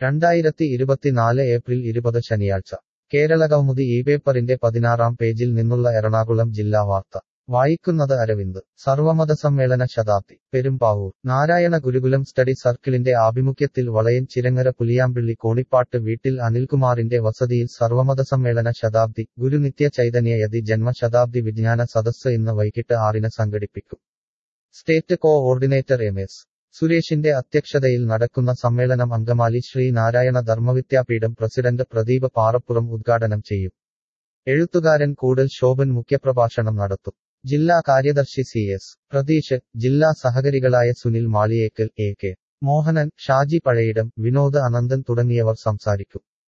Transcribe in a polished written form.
2024 April 20 ശനിയാഴ്ച കേരളകൗമുദി പേപ്പറിന്റെ 16-ാം പേജിൽ നിന്നുള്ള എറണാകുളം ജില്ലാ വാർത്ത വായിക്കുന്നത് അരവിന്ദ്. സർവമതസമ്മേളന ശതാബ്ദി പെരുമ്പാവൂർ. നാരായണ ഗുരുകുലം സ്റ്റഡി സർക്കിളിന്റെ ആഭിമുഖ്യത്തിൽ വളയം ചിരങ്ങര പുലിയാമ്പിള്ളി കോണിപ്പാട്ട് വീട്ടിൽ അനിൽകുമാറിന്റെ വസതിയിൽ സർവമതസമ്മേളന ശതാബ്ദി ഗുരു നിത്യ ചൈതന്യയതി ജന്മ ശതാബ്ദി വിജ്ഞാന സദസ്സ് ഇന്ന് വൈകിട്ട് 6-ന് സംഘടിപ്പിക്കും. State coordinator M S. സുരേഷിന്റെ അധ്യക്ഷതയിൽ നടക്കുന്ന സമ്മേളനം അങ്കമാലി ശ്രീ നാരായണ ധർമ്മവിദ്യാപീഠം പ്രസിഡന്റ് പ്രദീപ് പാറപ്പുറം ഉദ്ഘാടനം ചെയ്യും. എഴുത്തുകാരൻ കൂടൽ ശോഭൻ മുഖ്യപ്രഭാഷണം നടത്തും. ജില്ലാ കാര്യദർശി സി.എസ്. പ്രതീഷ്, ജില്ലാ സഹകരികളായ സുനിൽ മാളിയേക്കൽ, എ.കെ. മോഹനൻ, ഷാജി പഴയിടം, വിനോദ് അനന്തൻ തുടങ്ങിയവർ സംസാരിക്കും.